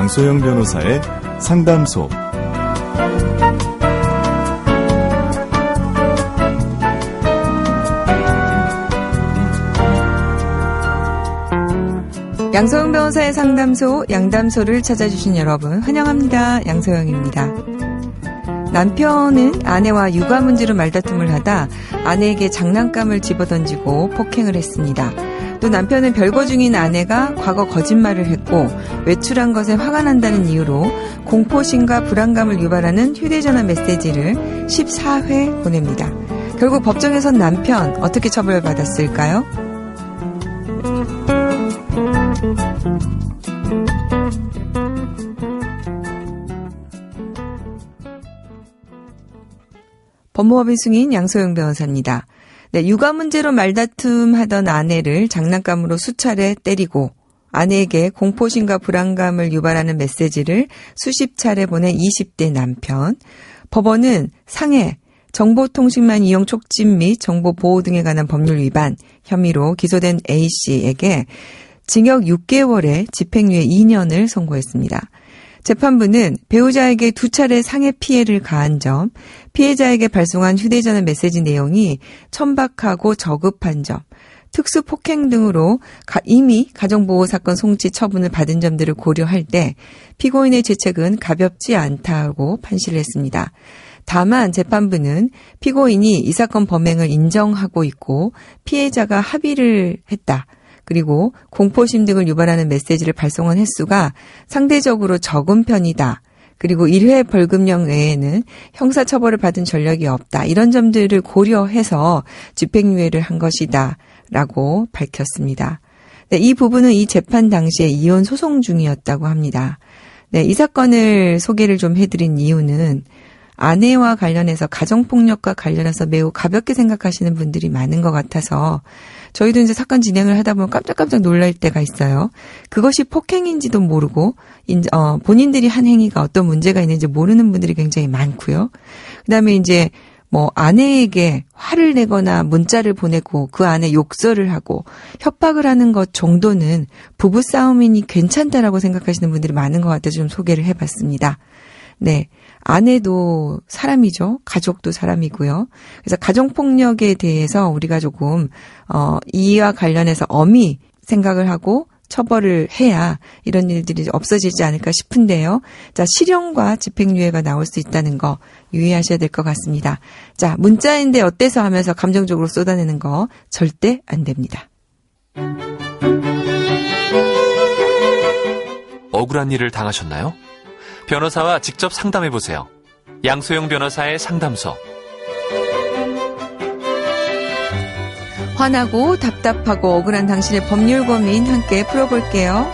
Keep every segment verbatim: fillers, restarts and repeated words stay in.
양소영 변호사의 상담소. 양소영 변호사의 상담소, 양담소를 찾아주신 여러분 환영합니다. 양소영입니다. 남편은 아내와 육아 문제로 말다툼을 하다 아내에게 장난감을 집어던지고 폭행을 했습니다. 또 남편은 별거 중인 아내가 과거 거짓말을 했고 외출한 것에 화가 난다는 이유로 공포심과 불안감을 유발하는 휴대전화 메시지를 십사 회 보냅니다. 결국 법정에선 남편 어떻게 처벌받았을까요? 법무법인 승인 양소영 변호사입니다. 네, 육아 문제로 말다툼하던 아내를 장난감으로 수차례 때리고 아내에게 공포심과 불안감을 유발하는 메시지를 수십 차례 보낸 이십 대 남편. 법원은 상해, 정보통신망 이용 촉진 및 정보보호 등에 관한 법률 위반 혐의로 기소된 A씨에게 징역 육 개월에 집행유예 이 년을 선고했습니다. 재판부는 배우자에게 두 차례 상해 피해를 가한 점, 피해자에게 발송한 휴대전화 메시지 내용이 천박하고 저급한 점, 특수폭행 등으로 이미 가정보호사건 송치 처분을 받은 점들을 고려할 때 피고인의 죄책은 가볍지 않다고 판시를 했습니다. 다만 재판부는 피고인이 이 사건 범행을 인정하고 있고 피해자가 합의를 했다. 그리고 공포심 등을 유발하는 메시지를 발송한 횟수가 상대적으로 적은 편이다. 그리고 일 회 벌금형 외에는 형사처벌을 받은 전력이 없다. 이런 점들을 고려해서 집행유예를 한 것이다. 라고 밝혔습니다. 네, 이 부분은 이 재판 당시에 이혼 소송 중이었다고 합니다. 네, 이 사건을 소개를 좀 해드린 이유는 아내와 관련해서 가정폭력과 관련해서 매우 가볍게 생각하시는 분들이 많은 것 같아서 저희도 이제 사건 진행을 하다 보면 깜짝깜짝 놀랄 때가 있어요. 그것이 폭행인지도 모르고 어, 본인들이 한 행위가 어떤 문제가 있는지 모르는 분들이 굉장히 많고요. 그다음에 이제 뭐 아내에게 화를 내거나 문자를 보내고 그 안에 욕설을 하고 협박을 하는 것 정도는 부부싸움이니 괜찮다라고 생각하시는 분들이 많은 것 같아서 좀 소개를 해봤습니다. 네. 아내도 사람이죠. 가족도 사람이고요. 그래서 가정폭력에 대해서 우리가 조금 어 이와 관련해서 엄히 생각을 하고 처벌을 해야 이런 일들이 없어지지 않을까 싶은데요. 자, 실형과 집행유예가 나올 수 있다는 거 유의하셔야 될 것 같습니다. 자, 문자인데 어때서 하면서 감정적으로 쏟아내는 거 절대 안 됩니다. 억울한 일을 당하셨나요? 변호사와 직접 상담해보세요. 양소영 변호사의 상담소. 화나고 답답하고 억울한 당신의 법률 고민 함께 풀어볼게요.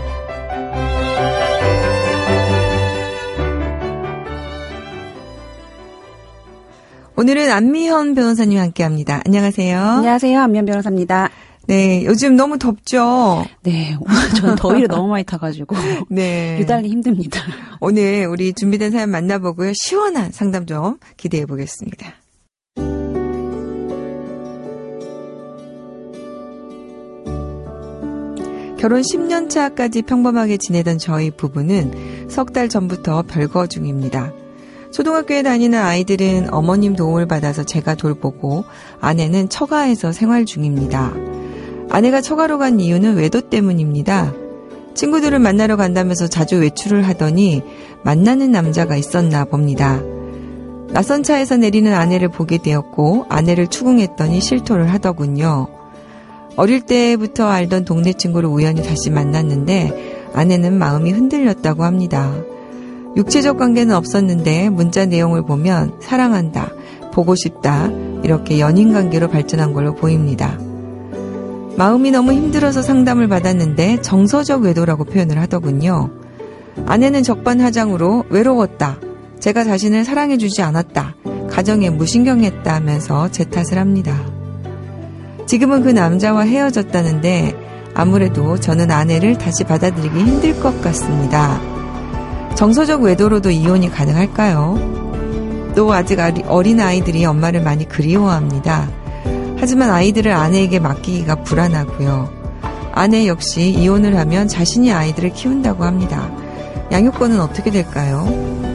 오늘은 안미현 변호사님과 함께합니다. 안녕하세요. 안녕하세요. 안미현 변호사입니다. 네, 요즘 너무 덥죠? 네, 저는 더위를 너무 많이 타가지고 네, 유달리 힘듭니다. 오늘 우리 준비된 사연 만나보고요. 시원한 상담 좀 기대해 보겠습니다. 결혼 십 년 차까지 평범하게 지내던 저희 부부는 석 달 전부터 별거 중입니다. 초등학교에 다니는 아이들은 어머님 도움을 받아서 제가 돌보고 아내는 처가에서 생활 중입니다. 아내가 처가로 간 이유는 외도 때문입니다. 친구들을 만나러 간다면서 자주 외출을 하더니 만나는 남자가 있었나 봅니다. 낯선 차에서 내리는 아내를 보게 되었고 아내를 추궁했더니 실토를 하더군요. 어릴 때부터 알던 동네 친구를 우연히 다시 만났는데 아내는 마음이 흔들렸다고 합니다. 육체적 관계는 없었는데 문자 내용을 보면 사랑한다, 보고 싶다 이렇게 연인관계로 발전한 걸로 보입니다. 마음이 너무 힘들어서 상담을 받았는데 정서적 외도라고 표현을 하더군요. 아내는 적반하장으로 외로웠다, 제가 자신을 사랑해주지 않았다, 가정에 무신경했다 하면서 제 탓을 합니다. 지금은 그 남자와 헤어졌다는데 아무래도 저는 아내를 다시 받아들이기 힘들 것 같습니다. 정서적 외도로도 이혼이 가능할까요? 또 아직 어린 아이들이 엄마를 많이 그리워합니다. 하지만 아이들을 아내에게 맡기기가 불안하고요. 아내 역시 이혼을 하면 자신이 아이들을 키운다고 합니다. 양육권은 어떻게 될까요?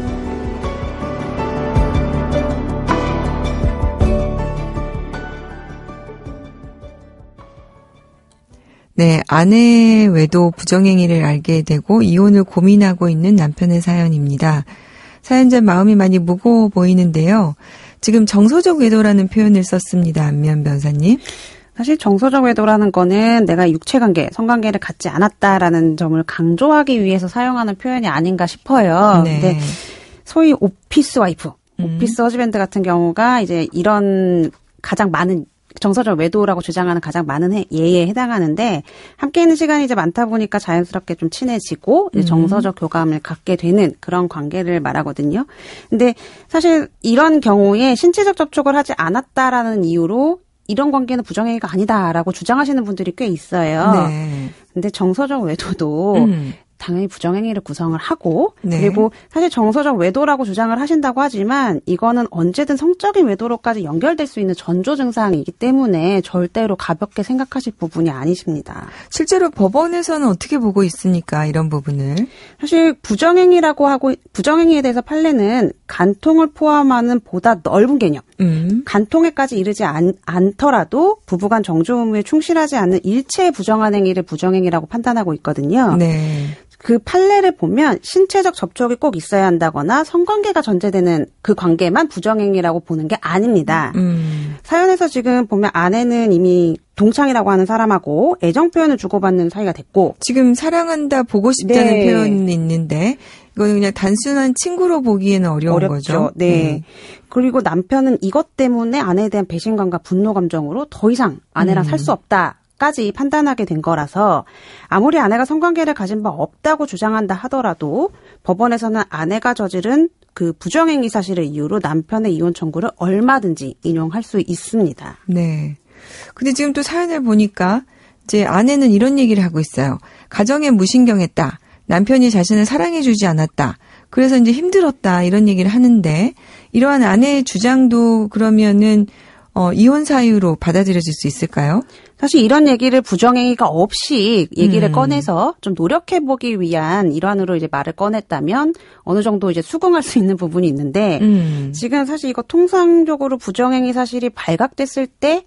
네, 아내 외도 부정행위를 알게 되고 이혼을 고민하고 있는 남편의 사연입니다. 사연자 마음이 많이 무거워 보이는데요. 지금 정서적 외도라는 표현을 썼습니다. 안미연 변호사님. 사실 정서적 외도라는 거는 내가 육체관계, 성관계를 갖지 않았다라는 점을 강조하기 위해서 사용하는 표현이 아닌가 싶어요. 네. 근데 소위 오피스 와이프, 음. 오피스 허즈밴드 같은 경우가 이제 이런 가장 많은 정서적 외도라고 주장하는 가장 많은 해, 예에 해당하는데 함께 있는 시간이 이제 많다 보니까 자연스럽게 좀 친해지고 이제 정서적 교감을 갖게 되는 그런 관계를 말하거든요. 근데 사실 이런 경우에 신체적 접촉을 하지 않았다라는 이유로 이런 관계는 부정행위가 아니다라고 주장하시는 분들이 꽤 있어요. 네. 근데 정서적 외도도 음. 당연히 부정행위를 구성을 하고 네. 그리고 사실 정서적 외도라고 주장을 하신다고 하지만 이거는 언제든 성적인 외도로까지 연결될 수 있는 전조 증상이기 때문에 절대로 가볍게 생각하실 부분이 아니십니다. 실제로 법원에서는 어떻게 보고 있습니까? 이런 부분을. 사실 부정행위라고 하고 부정행위에 대해서 판례는 간통을 포함하는 보다 넓은 개념. 음. 간통에까지 이르지 않, 않더라도 부부간 정조 의무에 충실하지 않는 일체의 부정한 행위를 부정행위라고 판단하고 있거든요. 네. 그 판례를 보면 신체적 접촉이 꼭 있어야 한다거나 성관계가 전제되는 그 관계만 부정행위라고 보는 게 아닙니다. 음. 사연에서 지금 보면 아내는 이미 동창이라고 하는 사람하고 애정 표현을 주고받는 사이가 됐고 지금 사랑한다, 보고 싶다는 네. 표현이 있는데 이거는 그냥 단순한 친구로 보기에는 어려운 어렵죠. 거죠. 네. 음. 그리고 남편은 이것 때문에 아내에 대한 배신감과 분노 감정으로 더 이상 아내랑 음. 살 수 없다. 까지 판단하게 된 거라서 아무리 아내가 성관계를 가진 바 없다고 주장한다 하더라도 법원에서는 아내가 저지른 그 부정행위 사실을 이유로 남편의 이혼 청구를 얼마든지 인용할 수 있습니다. 네. 근데 지금 또 사연을 보니까 이제 아내는 이런 얘기를 하고 있어요. 가정에 무신경했다. 남편이 자신을 사랑해주지 않았다. 그래서 이제 힘들었다. 이런 얘기를 하는데 이러한 아내의 주장도 그러면은 어, 이혼 사유로 받아들여질 수 있을까요? 사실 이런 얘기를 부정행위가 없이 얘기를 음. 꺼내서 좀 노력해보기 위한 일환으로 이제 말을 꺼냈다면 어느 정도 이제 수긍할 수 있는 부분이 있는데 음. 지금 사실 이거 통상적으로 부정행위 사실이 발각됐을 때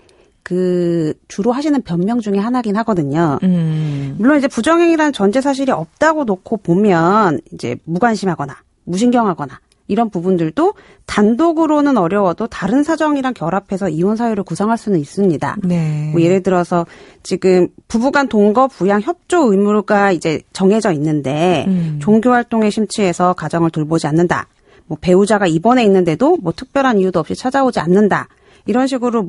그 주로 하시는 변명 중에 하나긴 하거든요. 음. 물론 이제 부정행위라는 전제 사실이 없다고 놓고 보면 이제 무관심하거나 무신경하거나 이런 부분들도 단독으로는 어려워도 다른 사정이랑 결합해서 이혼 사유를 구성할 수는 있습니다. 네. 뭐 예를 들어서 지금 부부간 동거 부양 협조 의무가 이제 정해져 있는데 음. 종교 활동에 심취해서 가정을 돌보지 않는다. 뭐 배우자가 입원해 있는데도 뭐 특별한 이유도 없이 찾아오지 않는다. 이런 식으로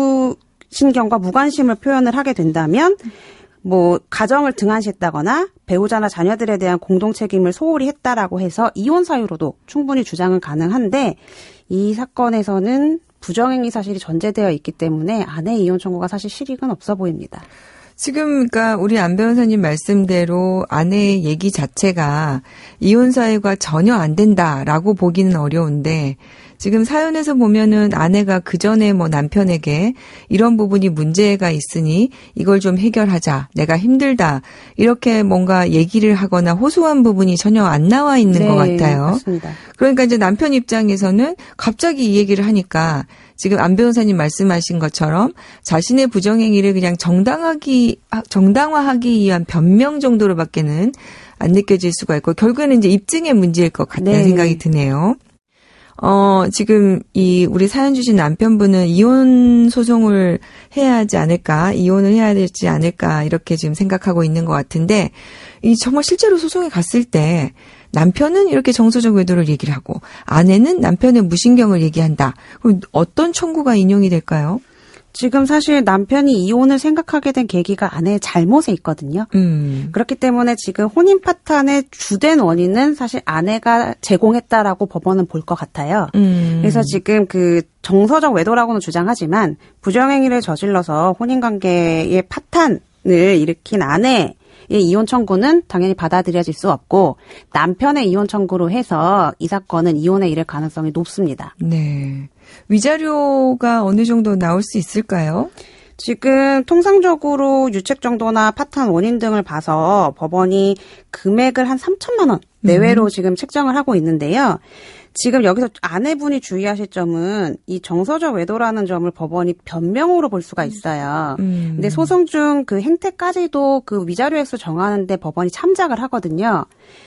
무신경과 무관심을 표현을 하게 된다면 뭐 가정을 등한시했다거나 배우자나 자녀들에 대한 공동 책임을 소홀히 했다라고 해서 이혼 사유로도 충분히 주장은 가능한데 이 사건에서는 부정행위 사실이 전제되어 있기 때문에 아내의 이혼 청구가 사실 실익은 없어 보입니다. 지금 그러니까 우리 안 변호사님 말씀대로 아내의 얘기 자체가 이혼 사유가 전혀 안 된다라고 보기는 어려운데 지금 사연에서 보면은 아내가 그 전에 뭐 남편에게 이런 부분이 문제가 있으니 이걸 좀 해결하자. 내가 힘들다. 이렇게 뭔가 얘기를 하거나 호소한 부분이 전혀 안 나와 있는 네, 것 같아요. 맞습니다. 그러니까 이제 남편 입장에서는 갑자기 이 얘기를 하니까 지금 안 변호사님 말씀하신 것처럼 자신의 부정행위를 그냥 정당하기, 정당화하기 위한 변명 정도로밖에는 안 느껴질 수가 있고 결국에는 이제 입증의 문제일 것 같다는 네. 생각이 드네요. 어, 지금 이 우리 사연 주신 남편분은 이혼 소송을 해야 하지 않을까, 이혼을 해야 되지 않을까 이렇게 지금 생각하고 있는 것 같은데 이 정말 실제로 소송에 갔을 때 남편은 이렇게 정서적 외도를 얘기를 하고 아내는 남편의 무신경을 얘기한다. 그럼 어떤 청구가 인용이 될까요? 지금 사실 남편이 이혼을 생각하게 된 계기가 아내의 잘못에 있거든요. 음. 그렇기 때문에 지금 혼인 파탄의 주된 원인은 사실 아내가 제공했다라고 법원은 볼 것 같아요. 음. 그래서 지금 그 정서적 외도라고는 주장하지만 부정행위를 저질러서 혼인관계의 파탄을 일으킨 아내 의 이혼 청구는 당연히 받아들여질 수 없고 남편의 이혼 청구로 해서 이 사건은 이혼에 이를 가능성이 높습니다. 네. 위자료가 어느 정도 나올 수 있을까요? 지금 통상적으로 유책 정도나 파탄 원인 등을 봐서 법원이 금액을 한 삼천만 원 내외로 음. 지금 책정을 하고 있는데요. 지금 여기서 아내분이 주의하실 점은 이 정서적 외도라는 점을 법원이 변명으로 볼 수가 있어요. 음. 근데 소송 중 그 행태까지도 그 위자료 액수 정하는데 법원이 참작을 하거든요.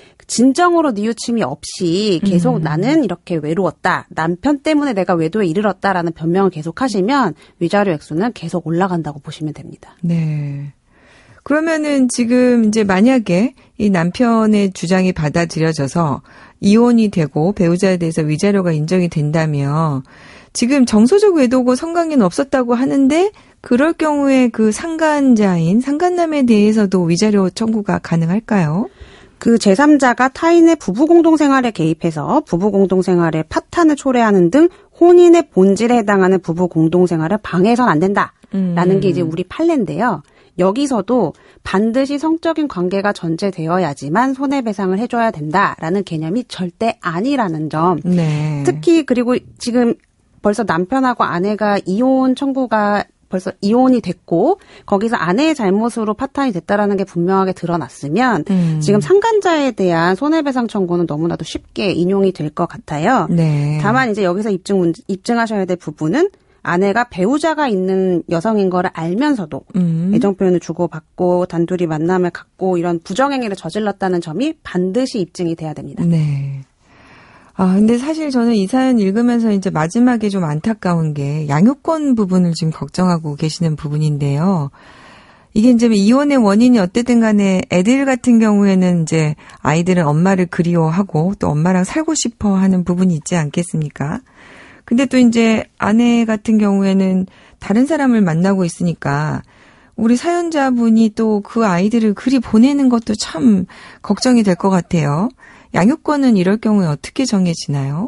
진정으로 뉘우침이 없이 계속 음. 나는 이렇게 외로웠다. 남편 때문에 내가 외도에 이르렀다라는 변명을 계속 하시면 위자료 액수는 계속 올라간다고 보시면 됩니다. 네. 그러면은 지금 이제 만약에 이 남편의 주장이 받아들여져서 이혼이 되고 배우자에 대해서 위자료가 인정이 된다면 지금 정서적 외도고 성관계는 없었다고 하는데 그럴 경우에 그 상간자인 상간남에 대해서도 위자료 청구가 가능할까요? 그 제삼자가 타인의 부부 공동생활에 개입해서 부부 공동생활에 파탄을 초래하는 등 혼인의 본질에 해당하는 부부 공동생활을 방해해서는 안 된다라는 음. 게 이제 우리 판례인데요. 여기서도 반드시 성적인 관계가 전제되어야지만 손해배상을 해줘야 된다라는 개념이 절대 아니라는 점. 네. 특히 그리고 지금 벌써 남편하고 아내가 이혼 청구가 벌써 이혼이 됐고 거기서 아내의 잘못으로 파탄이 됐다라는 게 분명하게 드러났으면 음. 지금 상간자에 대한 손해배상 청구는 너무나도 쉽게 인용이 될 것 같아요. 네. 다만 이제 여기서 입증 입증하셔야 될 부분은 아내가 배우자가 있는 여성인 거를 알면서도 음. 애정 표현을 주고받고 단둘이 만남을 갖고 이런 부정행위를 저질렀다는 점이 반드시 입증이 돼야 됩니다. 네. 아, 근데 사실 저는 이 사연 읽으면서 이제 마지막에 좀 안타까운 게 양육권 부분을 지금 걱정하고 계시는 부분인데요. 이게 이제 이혼의 원인이 어쨌든 간에 애들 같은 경우에는 이제 아이들은 엄마를 그리워하고 또 엄마랑 살고 싶어 하는 부분이 있지 않겠습니까? 근데 또 이제 아내 같은 경우에는 다른 사람을 만나고 있으니까 우리 사연자분이 또 그 아이들을 그리 보내는 것도 참 걱정이 될 것 같아요. 양육권은 이럴 경우에 어떻게 정해지나요?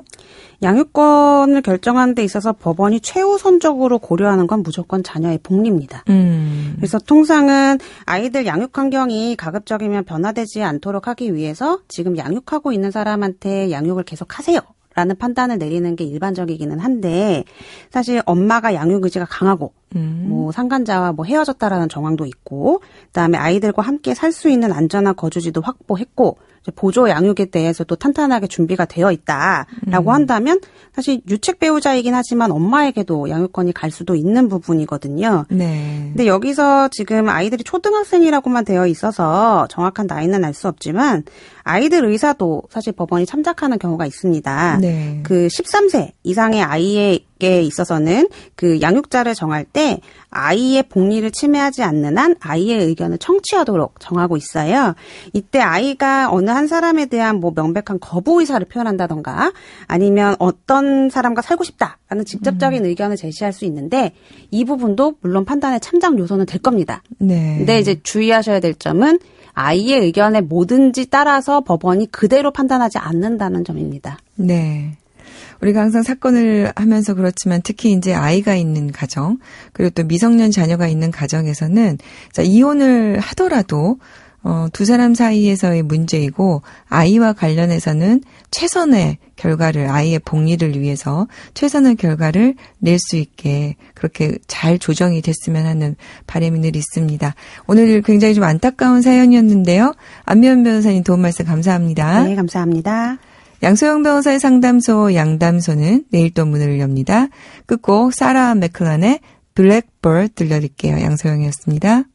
양육권을 결정하는 데 있어서 법원이 최우선적으로 고려하는 건 무조건 자녀의 복리입니다. 음. 그래서 통상은 아이들 양육 환경이 가급적이면 변화되지 않도록 하기 위해서 지금 양육하고 있는 사람한테 양육을 계속 하세요. 라는 판단을 내리는 게 일반적이기는 한데 사실 엄마가 양육 의지가 강하고 음. 뭐 상간자와 뭐 헤어졌다라는 정황도 있고 그다음에 아이들과 함께 살 수 있는 안전한 거주지도 확보했고 보조 양육에 대해서도 탄탄하게 준비가 되어 있다라고 음. 한다면 사실 유책 배우자이긴 하지만 엄마에게도 양육권이 갈 수도 있는 부분이거든요. 네. 근데 여기서 지금 아이들이 초등학생이라고만 되어 있어서 정확한 나이는 알 수 없지만 아이들 의사도 사실 법원이 참작하는 경우가 있습니다. 네. 그 십삼 세 이상의 아이에게 있어서는 그 양육자를 정할 때 아이의 복리를 침해하지 않는 한 아이의 의견을 청취하도록 정하고 있어요. 이때 아이가 어느 한 사람에 대한 뭐 명백한 거부 의사를 표현한다던가 아니면 어떤 사람과 살고 싶다라는 직접적인 음. 의견을 제시할 수 있는데 이 부분도 물론 판단의 참작 요소는 될 겁니다. 네. 근데 이제 주의하셔야 될 점은 아이의 의견에 뭐든지 따라서 법원이 그대로 판단하지 않는다는 점입니다. 네. 우리가 항상 사건을 하면서 그렇지만 특히 이제 아이가 있는 가정 그리고 또 미성년 자녀가 있는 가정에서는 자, 이혼을 하더라도 어, 두 사람 사이에서의 문제이고 아이와 관련해서는 최선의 결과를 아이의 복리를 위해서 최선의 결과를 낼 수 있게 그렇게 잘 조정이 됐으면 하는 바람이 늘 있습니다. 오늘 굉장히 좀 안타까운 사연이었는데요. 안미연 변호사님 도움 말씀 감사합니다. 네, 감사합니다. 양소영 변호사의 상담소 양담소는 내일 또 문을 엽니다. 끝곡 사라 맥클란의 블랙버드 들려드릴게요. 양소영이었습니다.